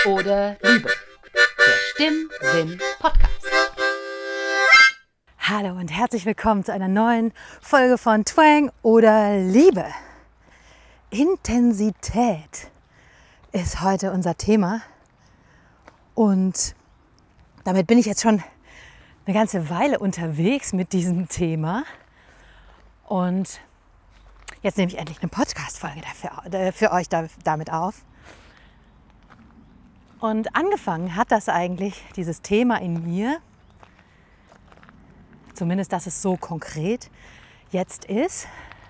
oder Liebe. Der Stimmsinn-Podcast. Hallo und herzlich willkommen zu einer neuen Folge von Twang oder Liebe. Intensität ist heute unser Thema und damit bin ich jetzt schon eine ganze Weile unterwegs mit diesem Thema und jetzt nehme ich endlich eine Podcast-Folge für euch damit auf. Und angefangen hat das eigentlich, dieses Thema in mir, zumindest, dass es so konkret jetzt ist,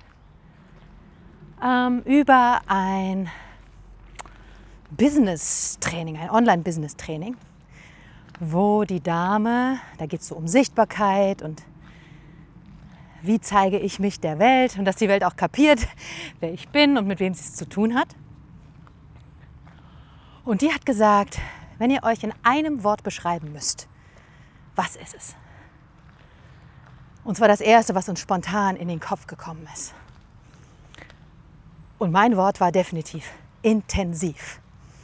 über ein Business-Training, ein Online-Business-Training, wo die Dame, da geht es so um Sichtbarkeit und wie zeige ich mich der Welt und dass die Welt auch kapiert, wer ich bin und mit wem sie es zu tun hat. Und die hat gesagt, wenn ihr euch in einem Wort beschreiben müsst, was ist es? Und zwar das Erste, was uns spontan in den Kopf gekommen ist. Und mein Wort war definitiv intensiv.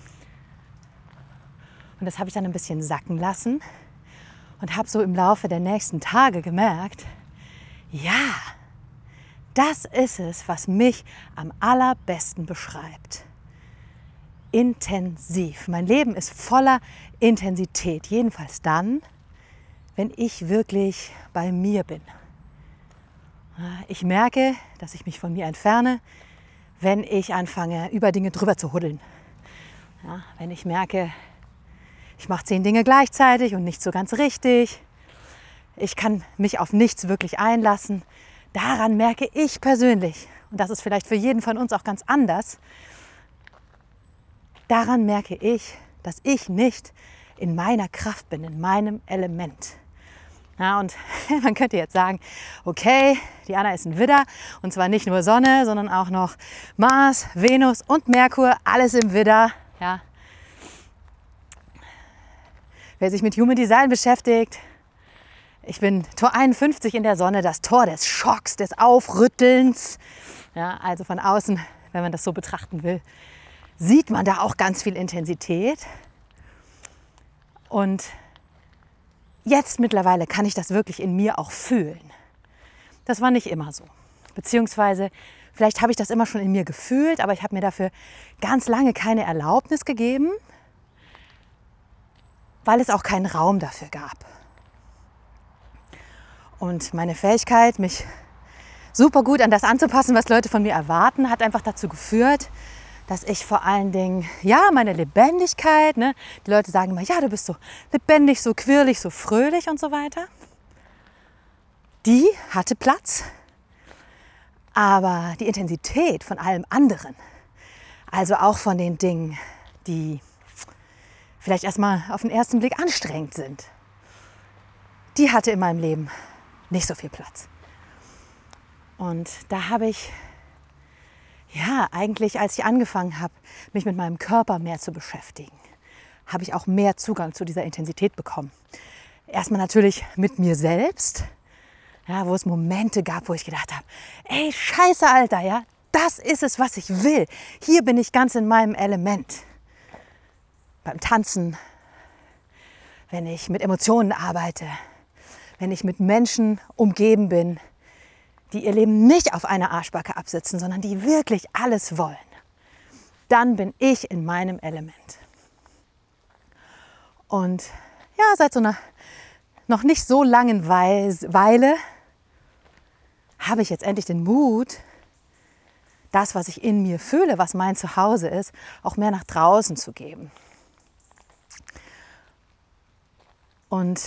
Und das habe ich dann ein bisschen sacken lassen und habe so im Laufe der nächsten Tage gemerkt, ja, das ist es, was mich am allerbesten beschreibt. Intensiv. Mein Leben ist voller Intensität, jedenfalls dann, wenn ich wirklich bei mir bin. Ich merke, dass ich mich von mir entferne, wenn ich anfange, über Dinge drüber zu huddeln. Ja, wenn ich merke, ich mache 10 Dinge gleichzeitig und nicht so ganz richtig. Ich kann mich auf nichts wirklich einlassen. Daran merke ich persönlich, und das ist vielleicht für jeden von uns auch ganz anders, daran merke ich, dass ich nicht in meiner Kraft bin, in meinem Element. Ja, und man könnte jetzt sagen, okay, die Anna ist ein Widder und zwar nicht nur Sonne, sondern auch noch Mars, Venus und Merkur, alles im Widder. Ja. Wer sich mit Human Design beschäftigt, ich bin Tor 51 in der Sonne, das Tor des Schocks, des Aufrüttelns. Ja, also von außen, wenn man das so betrachten will, sieht man da auch ganz viel Intensität. Und jetzt mittlerweile kann ich das wirklich in mir auch fühlen. Das war nicht immer so. Beziehungsweise, vielleicht habe ich das immer schon in mir gefühlt, aber ich habe mir dafür ganz lange keine Erlaubnis gegeben, weil es auch keinen Raum dafür gab. Und meine Fähigkeit, mich super gut an das anzupassen, was Leute von mir erwarten, hat einfach dazu geführt, dass ich vor allen Dingen, ja, meine Lebendigkeit, ne, die Leute sagen immer, ja, du bist so lebendig, so quirlig, so fröhlich und so weiter. Die hatte Platz, aber die Intensität von allem anderen, also auch von den Dingen, die vielleicht erstmal auf den ersten Blick anstrengend sind, die hatte in meinem Leben nicht so viel Platz. Und da habe ich, ja, eigentlich als ich angefangen habe, mich mit meinem Körper mehr zu beschäftigen, habe ich auch mehr Zugang zu dieser Intensität bekommen. Erstmal natürlich mit mir selbst, ja, wo es Momente gab, wo ich gedacht habe, ey, scheiße, Alter, ja, das ist es, was ich will. Hier bin ich ganz in meinem Element. Beim Tanzen, wenn ich mit Emotionen arbeite, wenn ich mit Menschen umgeben bin, die ihr Leben nicht auf einer Arschbacke absitzen, sondern die wirklich alles wollen, dann bin ich in meinem Element. Und ja, seit so einer noch nicht so langen Weile habe ich jetzt endlich den Mut, das, was ich in mir fühle, was mein Zuhause ist, auch mehr nach draußen zu geben. Und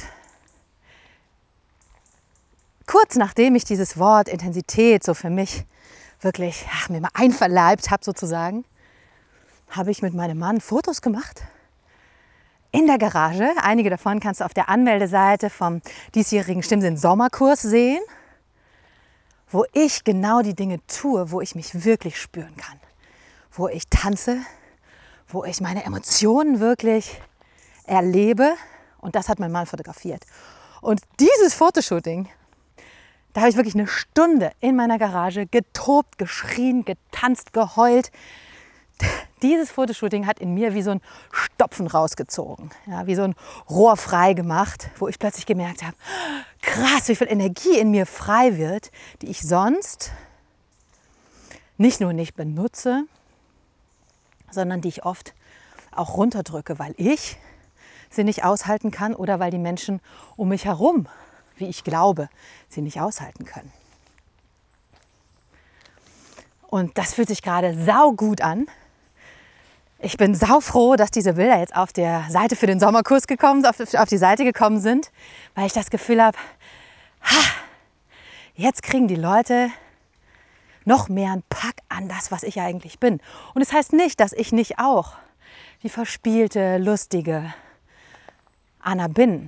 kurz nachdem ich dieses Wort Intensität so für mich wirklich mir mal einverleibt habe sozusagen, habe ich mit meinem Mann Fotos gemacht in der Garage. Einige davon kannst du auf der Anmeldeseite vom diesjährigen Stimmsinn Sommerkurs sehen, wo ich genau die Dinge tue, wo ich mich wirklich spüren kann, wo ich tanze, wo ich meine Emotionen wirklich erlebe, und das hat mein Mann fotografiert. Und dieses Fotoshooting, da habe ich wirklich eine Stunde in meiner Garage getobt, geschrien, getanzt, geheult. dieses Fotoshooting hat in mir wie so ein Stopfen rausgezogen, ja, wie so ein Rohr frei gemacht, wo ich plötzlich gemerkt habe, krass, wie viel Energie in mir frei wird, die ich sonst nicht nur nicht benutze, sondern die ich oft auch runterdrücke, weil ich sie nicht aushalten kann oder weil die Menschen um mich herum, wie ich glaube, sie nicht aushalten können. Und das fühlt sich gerade saugut an. Ich bin saufroh, dass diese Bilder jetzt auf der Seite für den Sommerkurs auf die Seite gekommen sind, weil ich das Gefühl habe, jetzt kriegen die Leute noch mehr einen Pack an das, was ich eigentlich bin. Und es heißt nicht, dass ich nicht auch die verspielte, lustige Anna bin.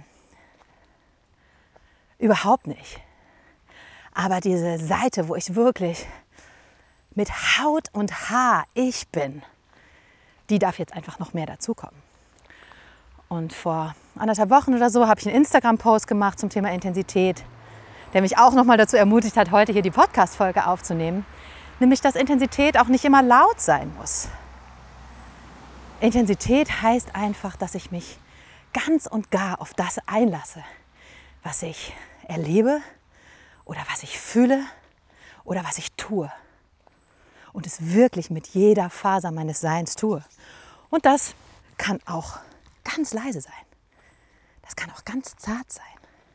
Überhaupt nicht. Aber diese Seite, wo ich wirklich mit Haut und Haar ich bin, die darf jetzt einfach noch mehr dazukommen. Und vor 1,5 Wochen oder so habe ich einen Instagram-Post gemacht zum Thema Intensität, der mich auch nochmal dazu ermutigt hat, heute hier die Podcast-Folge aufzunehmen. Nämlich, dass Intensität auch nicht immer laut sein muss. Intensität heißt einfach, dass ich mich ganz und gar auf das einlasse, was ich erlebe oder was ich fühle oder was ich tue. Und es wirklich mit jeder Faser meines Seins tue. Und das kann auch ganz leise sein. Das kann auch ganz zart sein.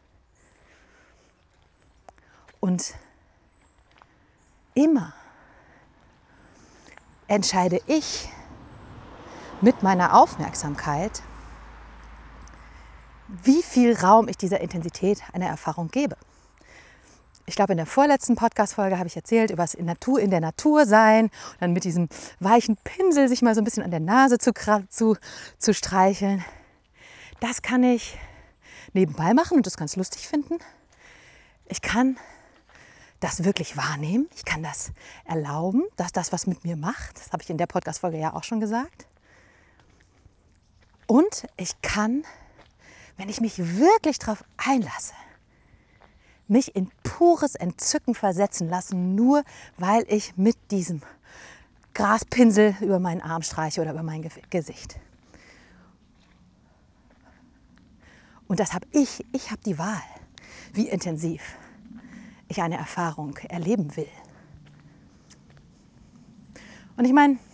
Und immer entscheide ich mit meiner Aufmerksamkeit, wie viel Raum ich dieser Intensität einer Erfahrung gebe. Ich glaube, in der vorletzten Podcast-Folge habe ich erzählt über das in der Natur sein und dann mit diesem weichen Pinsel sich mal so ein bisschen an der Nase zu streicheln. Das kann ich nebenbei machen und das ganz lustig finden. Ich kann das wirklich wahrnehmen. Ich kann das erlauben, dass das was mit mir macht. Das habe ich in der Podcast-Folge ja auch schon gesagt. Und ich kann, wenn ich mich wirklich darauf einlasse, mich in pures Entzücken versetzen lassen, nur weil ich mit diesem Graspinsel über meinen Arm streiche oder über mein Gesicht. Und das habe ich. Ich habe die Wahl, wie intensiv ich eine Erfahrung erleben will. Und ich meine,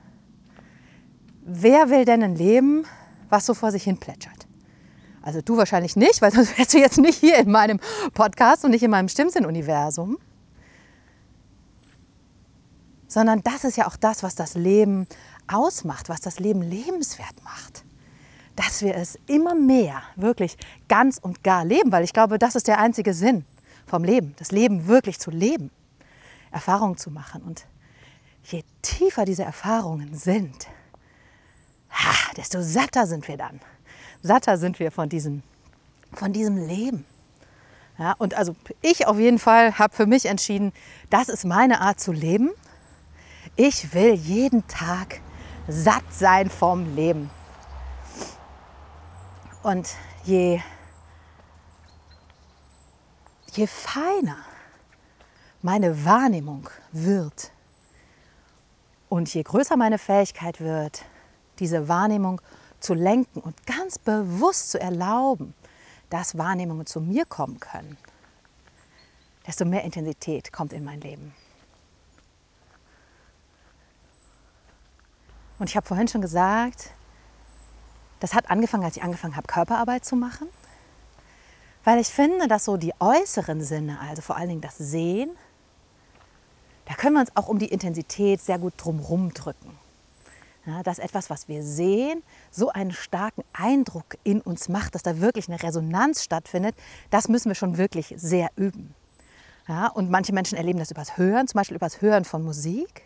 wer will denn ein Leben, was so vor sich hin plätschert? Also du wahrscheinlich nicht, weil sonst wärst du jetzt nicht hier in meinem Podcast und nicht in meinem Stimmsinn-Universum. Sondern das ist ja auch das, was das Leben ausmacht, was das Leben lebenswert macht. Dass wir es immer mehr wirklich ganz und gar leben, weil ich glaube, das ist der einzige Sinn vom Leben. Das Leben wirklich zu leben, Erfahrungen zu machen. Und je tiefer diese Erfahrungen sind, desto satter sind wir dann. Satter sind wir von diesem Leben. Ja, und also ich auf jeden Fall habe für mich entschieden, das ist meine Art zu leben. Ich will jeden Tag satt sein vom Leben. Und je feiner meine Wahrnehmung wird und je größer meine Fähigkeit wird, diese Wahrnehmung zu lenken und ganz bewusst zu erlauben, dass Wahrnehmungen zu mir kommen können, desto mehr Intensität kommt in mein Leben. Und ich habe vorhin schon gesagt, das hat angefangen, als ich angefangen habe, Körperarbeit zu machen, weil ich finde, dass so die äußeren Sinne, also vor allen Dingen das Sehen, da können wir uns auch um die Intensität sehr gut drumherum drücken. Ja, dass etwas, was wir sehen, so einen starken Eindruck in uns macht, dass da wirklich eine Resonanz stattfindet, das müssen wir schon wirklich sehr üben. Ja, und manche Menschen erleben das übers Hören, zum Beispiel übers Hören von Musik.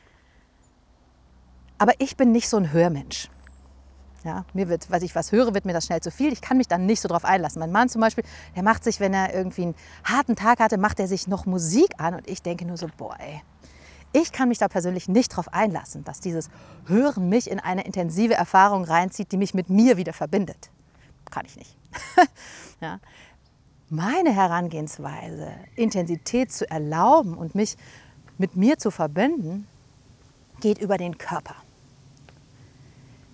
Aber ich bin nicht so ein Hörmensch. Ja, weil ich was höre, wird mir das schnell zu viel. Ich kann mich dann nicht so drauf einlassen. Mein Mann zum Beispiel, der macht sich, wenn er irgendwie einen harten Tag hatte, macht er sich noch Musik an und ich denke nur so, boah ey, ich kann mich da persönlich nicht drauf einlassen, dass dieses Hören mich in eine intensive Erfahrung reinzieht, die mich mit mir wieder verbindet. Kann ich nicht. Ja. Meine Herangehensweise, Intensität zu erlauben und mich mit mir zu verbinden, geht über den Körper.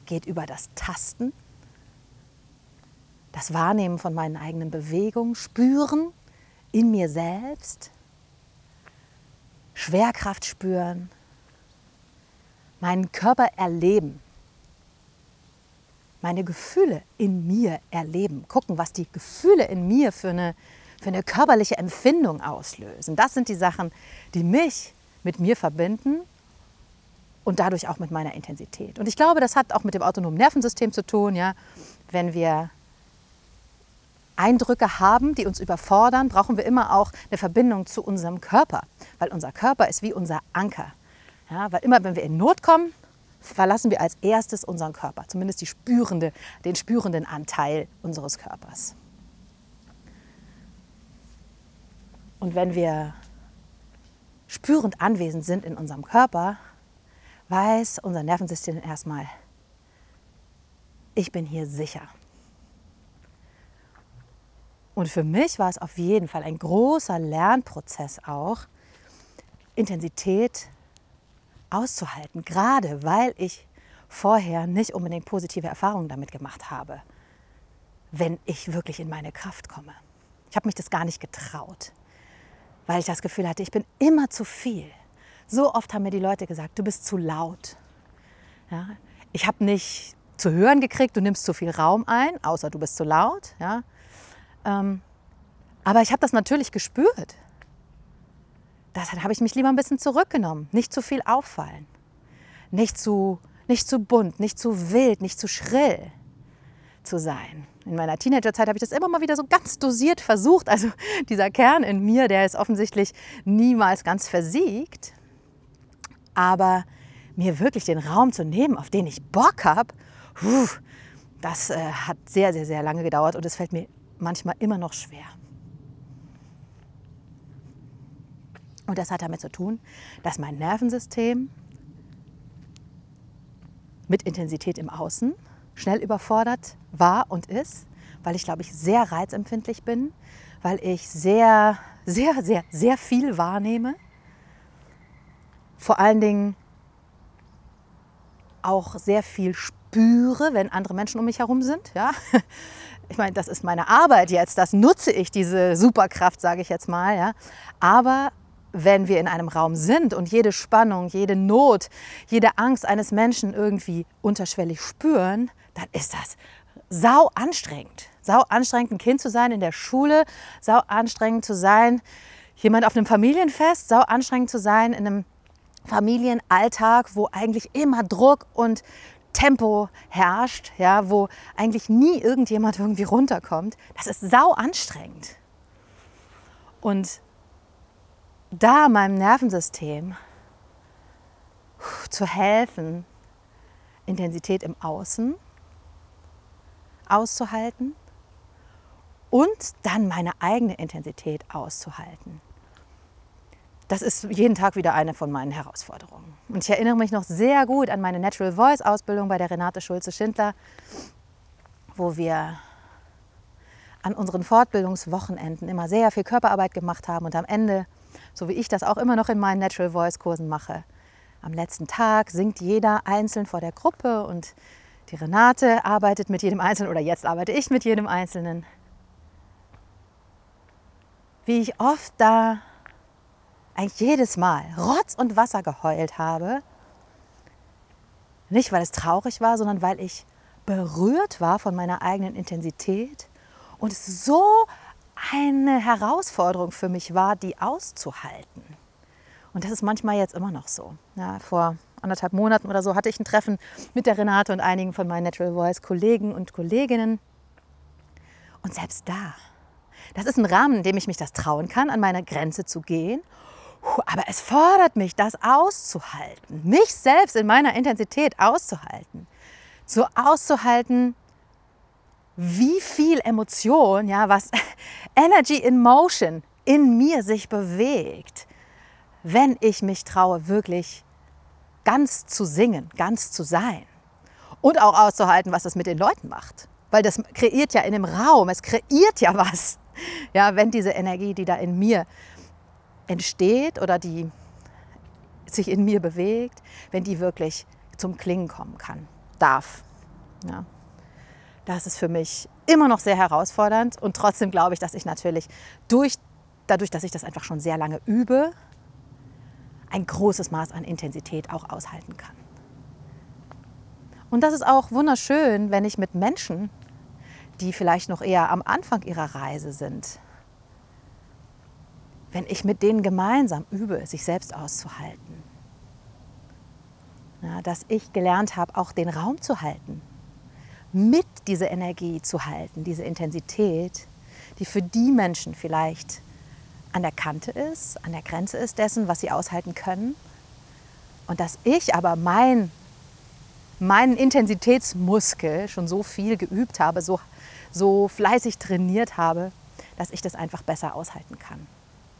geht über das Tasten, das Wahrnehmen von meinen eigenen Bewegungen, Spüren in mir selbst, Schwerkraft spüren, meinen Körper erleben, meine Gefühle in mir erleben, gucken, was die Gefühle in mir für eine körperliche Empfindung auslösen. Das sind die Sachen, die mich mit mir verbinden und dadurch auch mit meiner Intensität. Und ich glaube, das hat auch mit dem autonomen Nervensystem zu tun. Ja? Wenn wir Eindrücke haben, die uns überfordern, brauchen wir immer auch eine Verbindung zu unserem Körper, weil unser Körper ist wie unser Anker. Ja? Weil immer, wenn wir in Not kommen, verlassen wir als erstes unseren Körper, zumindest den spürenden Anteil unseres Körpers. Und wenn wir spürend anwesend sind in unserem Körper, weiß unser Nervensystem erstmal, ich bin hier sicher. Und für mich war es auf jeden Fall ein großer Lernprozess auch, Intensität auszuhalten, gerade weil ich vorher nicht unbedingt positive Erfahrungen damit gemacht habe, wenn ich wirklich in meine Kraft komme. Ich habe mich das gar nicht getraut, weil ich das Gefühl hatte, ich bin immer zu viel. So oft haben mir die Leute gesagt, du bist zu laut. Ja? Ich habe nicht zu hören gekriegt, du nimmst zu viel Raum ein, außer du bist zu laut. Ja? Aber ich habe das natürlich gespürt. Deshalb habe ich mich lieber ein bisschen zurückgenommen, nicht zu viel auffallen, nicht zu bunt, nicht zu wild, nicht zu schrill zu sein. In meiner Teenagerzeit habe ich das immer mal wieder so ganz dosiert versucht. Also dieser Kern in mir, der ist offensichtlich niemals ganz versiegt. Aber mir wirklich den Raum zu nehmen, auf den ich Bock habe, das hat sehr, sehr, sehr lange gedauert und es fällt mir manchmal immer noch schwer. Und das hat damit zu tun, dass mein Nervensystem mit Intensität im Außen schnell überfordert war und ist, weil ich, glaube ich, sehr reizempfindlich bin, weil ich sehr, sehr, sehr, sehr viel wahrnehme. Vor allen Dingen auch sehr viel spüre, wenn andere Menschen um mich herum sind. Ja? Ich meine, das ist meine Arbeit jetzt, das nutze ich, diese Superkraft, sage ich jetzt mal. Ja? Aber wenn wir in einem Raum sind und jede Spannung, jede Not, jede Angst eines Menschen irgendwie unterschwellig spüren, dann ist das sau anstrengend. Sau anstrengend, ein Kind zu sein in der Schule, sau anstrengend zu sein, jemand auf einem Familienfest, sau anstrengend zu sein in einem Familienalltag, wo eigentlich immer Druck und Tempo herrscht, ja, wo eigentlich nie irgendjemand irgendwie runterkommt. Das ist sau anstrengend. Und da meinem Nervensystem zu helfen, Intensität im Außen auszuhalten und dann meine eigene Intensität auszuhalten. Das ist jeden Tag wieder eine von meinen Herausforderungen. Und ich erinnere mich noch sehr gut an meine Natural Voice Ausbildung bei der Renate Schulze-Schindler, wo wir an unseren Fortbildungswochenenden immer sehr viel Körperarbeit gemacht haben und am Ende, so wie ich das auch immer noch in meinen Natural Voice Kursen mache, am letzten Tag singt jeder einzeln vor der Gruppe und die Renate arbeitet mit jedem Einzelnen oder jetzt arbeite ich mit jedem Einzelnen. Wie ich oft da eigentlich jedes Mal Rotz und Wasser geheult habe. Nicht, weil es traurig war, sondern weil ich berührt war von meiner eigenen Intensität und es so eine Herausforderung für mich war, die auszuhalten. Und das ist manchmal jetzt immer noch so. Ja, vor 1,5 Monaten oder so hatte ich ein Treffen mit der Renate und einigen von meinen Natural Voice Kollegen und Kolleginnen. Und selbst da, das ist ein Rahmen, in dem ich mich das trauen kann, an meine Grenze zu gehen. Aber es fordert mich, das auszuhalten, mich selbst in meiner Intensität auszuhalten. So auszuhalten, wie viel Emotion, ja, was Energy in Motion in mir sich bewegt, wenn ich mich traue, wirklich ganz zu singen, ganz zu sein. Und auch auszuhalten, was das mit den Leuten macht. Weil das kreiert ja in dem Raum, es kreiert ja was. Ja, wenn diese Energie, die da in mir entsteht oder die sich in mir bewegt, wenn die wirklich zum Klingen kommen kann, darf. Ja. Das ist für mich immer noch sehr herausfordernd und trotzdem glaube ich, dass ich natürlich dadurch, dass ich das einfach schon sehr lange übe, ein großes Maß an Intensität auch aushalten kann. Und das ist auch wunderschön, wenn ich mit Menschen, die vielleicht noch eher am Anfang ihrer Reise sind, wenn ich mit denen gemeinsam übe, sich selbst auszuhalten. Ja, dass ich gelernt habe, auch den Raum zu halten, mit dieser Energie zu halten, diese Intensität, die für die Menschen vielleicht an der Kante ist, an der Grenze ist dessen, was sie aushalten können. Und dass ich aber meinen Intensitätsmuskel schon so viel geübt habe, so fleißig trainiert habe, dass ich das einfach besser aushalten kann.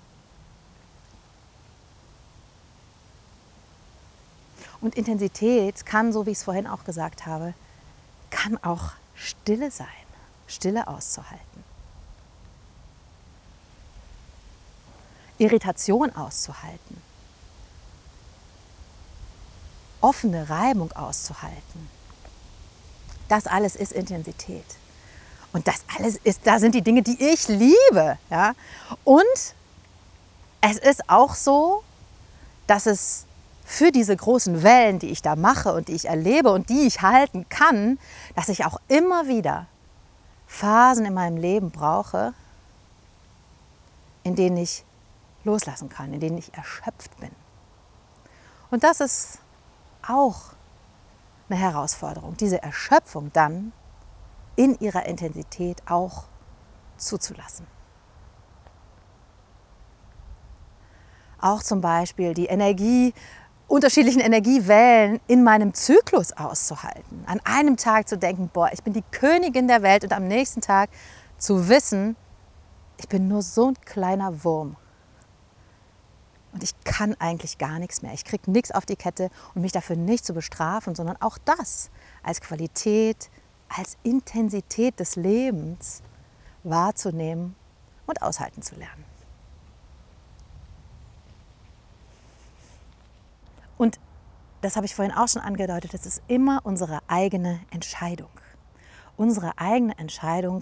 Und Intensität kann, so wie ich es vorhin auch gesagt habe, kann auch Stille sein, Stille auszuhalten. Irritation auszuhalten. Offene Reibung auszuhalten. Das alles ist Intensität. Und das alles da sind die Dinge, die ich liebe. Ja? Und es ist auch so, dass es für diese großen Wellen, die ich da mache und die ich erlebe und die ich halten kann, dass ich auch immer wieder Phasen in meinem Leben brauche, in denen ich loslassen kann, in denen ich erschöpft bin. Und das ist auch eine Herausforderung, diese Erschöpfung dann in ihrer Intensität auch zuzulassen. Auch zum Beispiel die unterschiedlichen Energiewellen in meinem Zyklus auszuhalten. An einem Tag zu denken, boah, ich bin die Königin der Welt und am nächsten Tag zu wissen, ich bin nur so ein kleiner Wurm. Und ich kann eigentlich gar nichts mehr. Ich kriege nichts auf die Kette und mich dafür nicht zu bestrafen, sondern auch das als Qualität, als Intensität des Lebens wahrzunehmen und aushalten zu lernen. Und das habe ich vorhin auch schon angedeutet, es ist immer unsere eigene Entscheidung. Unsere eigene Entscheidung,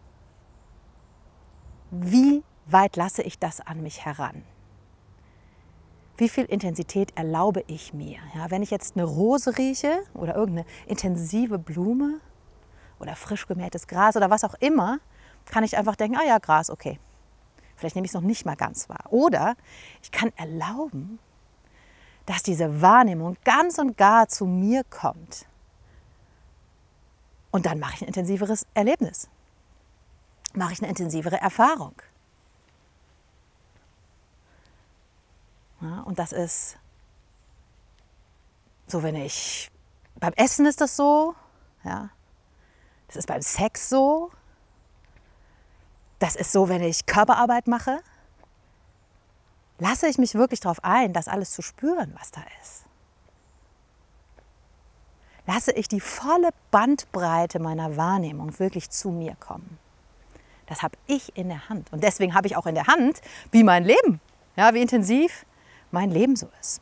wie weit lasse ich das an mich heran? Wie viel Intensität erlaube ich mir? Ja, wenn ich jetzt eine Rose rieche oder irgendeine intensive Blume oder frisch gemähtes Gras oder was auch immer, kann ich einfach denken, ah ja, Gras, okay. Vielleicht nehme ich es noch nicht mal ganz wahr. Oder ich kann erlauben, dass diese Wahrnehmung ganz und gar zu mir kommt. Und dann mache ich ein intensiveres Erlebnis. Mache ich eine intensivere Erfahrung. Ja, und das ist so, beim Essen ist das so, ja. Das ist beim Sex so. Das ist so, wenn ich Körperarbeit mache. Lasse ich mich wirklich darauf ein, das alles zu spüren, was da ist. Lasse ich die volle Bandbreite meiner Wahrnehmung wirklich zu mir kommen. Das habe ich in der Hand. Und deswegen habe ich auch in der Hand, wie mein Leben, ja, wie intensiv mein Leben so ist.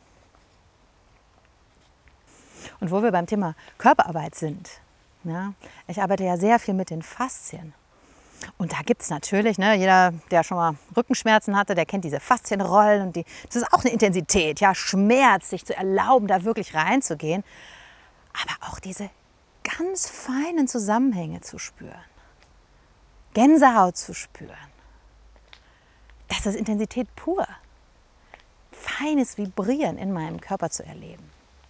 Und wo wir beim Thema Körperarbeit sind, ja, ich arbeite ja sehr viel mit den Faszien. Und da gibt es natürlich, jeder, der schon mal Rückenschmerzen hatte, der kennt diese Faszienrollen. Und das ist auch eine Intensität, ja, Schmerz, sich zu erlauben, da wirklich reinzugehen. Aber auch diese ganz feinen Zusammenhänge zu spüren. Gänsehaut zu spüren. Das ist Intensität pur. Feines Vibrieren in meinem Körper zu erleben.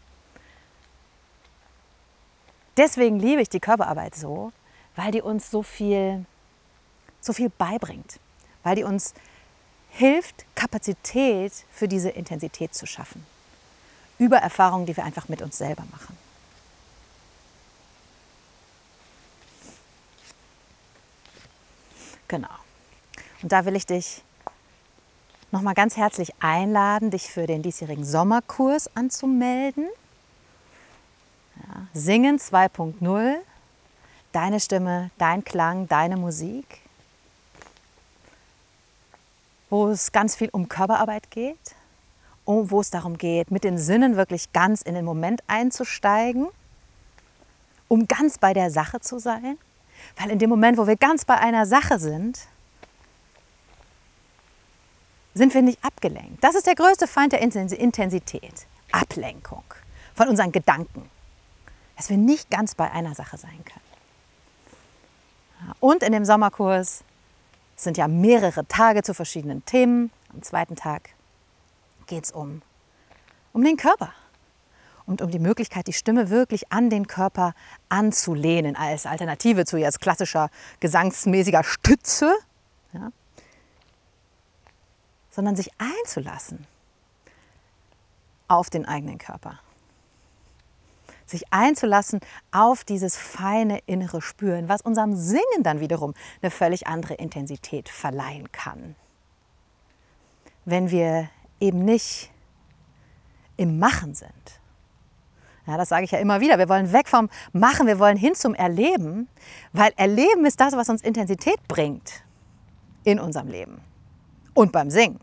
Deswegen liebe ich die Körperarbeit so, weil die uns so viel beibringt, weil die uns hilft, Kapazität für diese Intensität zu schaffen. Über Erfahrungen, die wir einfach mit uns selber machen. Genau. Und da will ich dich nochmal ganz herzlich einladen, dich für den diesjährigen Sommerkurs anzumelden. Ja, Singen 2.0, deine Stimme, dein Klang, deine Musik. Wo es ganz viel um Körperarbeit geht, wo es darum geht, mit den Sinnen wirklich ganz in den Moment einzusteigen um ganz bei der Sache zu sein. Weil in dem Moment, wo wir ganz bei einer Sache sind, sind wir nicht abgelenkt. Das ist der größte Feind der Intensität. Ablenkung von unseren Gedanken. Dass wir nicht ganz bei einer Sache sein können. Und in dem Sommerkurs sind ja mehrere Tage zu verschiedenen Themen. Am zweiten Tag geht es um den Körper. Und um die Möglichkeit, die Stimme wirklich an den Körper anzulehnen, als Alternative zu jetzt klassischer gesangsmäßiger Stütze, ja, sondern sich einzulassen auf den eigenen Körper. Sich einzulassen auf dieses feine innere Spüren, was unserem Singen dann wiederum eine völlig andere Intensität verleihen kann. Wenn wir eben nicht im Machen sind. Ja, das sage ich ja immer wieder. Wir wollen weg vom Machen, wir wollen hin zum Erleben, weil Erleben ist das, was uns Intensität bringt in unserem Leben und beim Singen.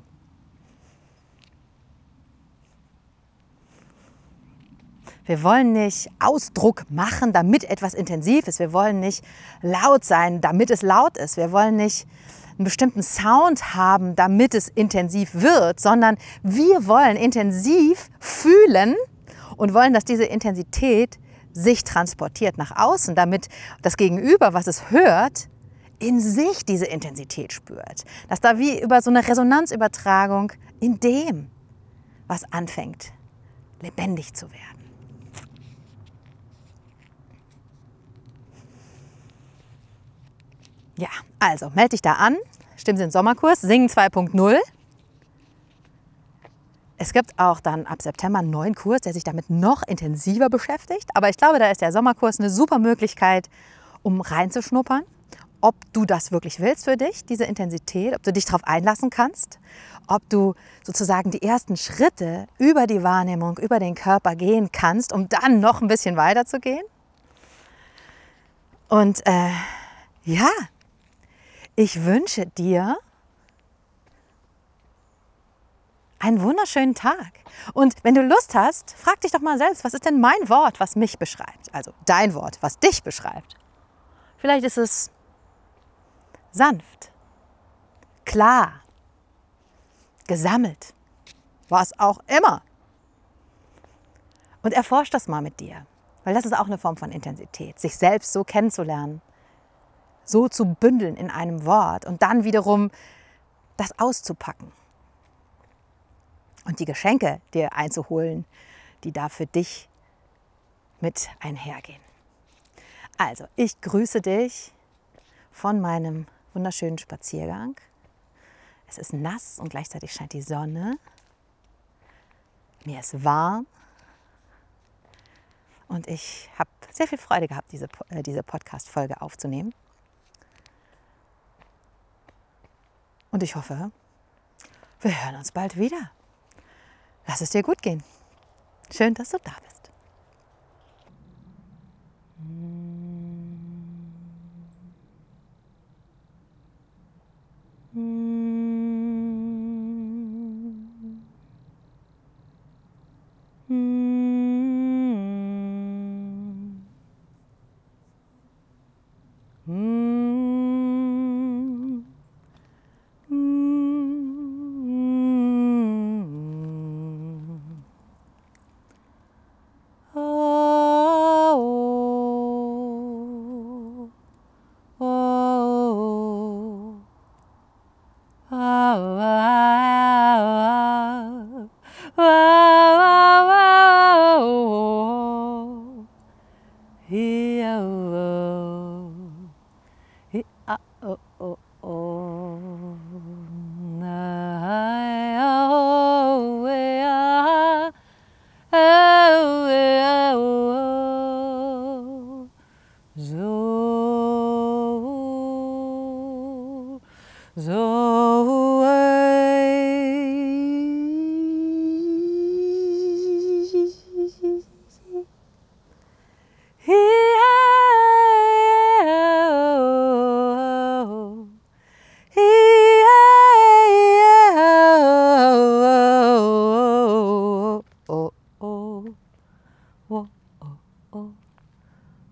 Wir wollen nicht Ausdruck machen, damit etwas intensiv ist. Wir wollen nicht laut sein, damit es laut ist. Wir wollen nicht einen bestimmten Sound haben, damit es intensiv wird, sondern wir wollen intensiv fühlen und wollen, dass diese Intensität sich transportiert nach außen, damit das Gegenüber, was es hört, in sich diese Intensität spürt. Dass da wie über so eine Resonanzübertragung in dem, was anfängt, lebendig zu werden. Ja, also melde dich da an. Stimmsinn Sommerkurs, Singen 2.0. Es gibt auch dann ab September einen neuen Kurs, der sich damit noch intensiver beschäftigt. Aber ich glaube, da ist der Sommerkurs eine super Möglichkeit, um reinzuschnuppern, ob du das wirklich willst für dich, diese Intensität, ob du dich darauf einlassen kannst, ob du sozusagen die ersten Schritte über die Wahrnehmung, über den Körper gehen kannst, um dann noch ein bisschen weiter zu gehen. Und ja, ich wünsche dir einen wunderschönen Tag. Und wenn du Lust hast, frag dich doch mal selbst, was ist denn mein Wort, was mich beschreibt? Also dein Wort, was dich beschreibt. Vielleicht ist es sanft, klar, gesammelt, was auch immer. Und erforsch das mal mit dir, weil das ist auch eine Form von Intensität, sich selbst so kennenzulernen, so zu bündeln in einem Wort und dann wiederum das auszupacken. Und die Geschenke dir einzuholen, die da für dich mit einhergehen. Also, ich grüße dich von meinem wunderschönen Spaziergang. Es ist nass und gleichzeitig scheint die Sonne. Mir ist warm. Und ich habe sehr viel Freude gehabt, diese Podcast-Folge aufzunehmen. Und ich hoffe, wir hören uns bald wieder. Lass es dir gut gehen. Schön, dass du da bist.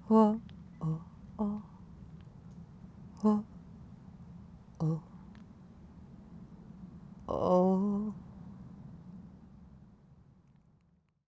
oh, oh, oh, oh, oh, oh.